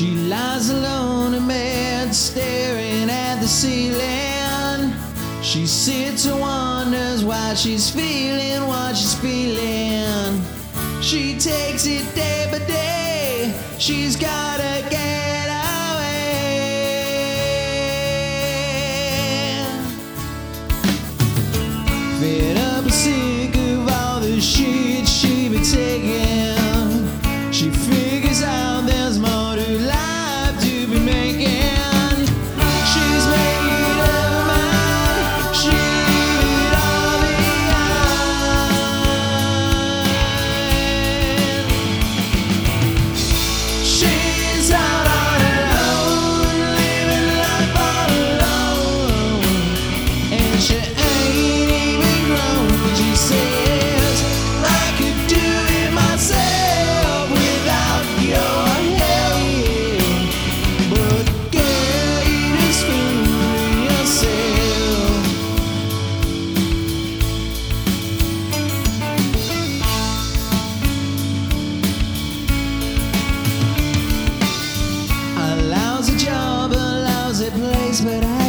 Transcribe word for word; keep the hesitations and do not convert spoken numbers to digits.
She lies alone in bed, staring at the ceiling. She sits and wonders why she's feeling what she's feeling. She takes it day by day. She's gotta get away. Fed up and sick of all the shit she been taking. She figures out there's more to life to be making. She's made up her mind. She leave it all behind. She's out on her own, living life all alone, and she ain't even grown. She says, I could do it myself without your help, but girl, you just fooling yourself. A lousy job, a lousy place, but I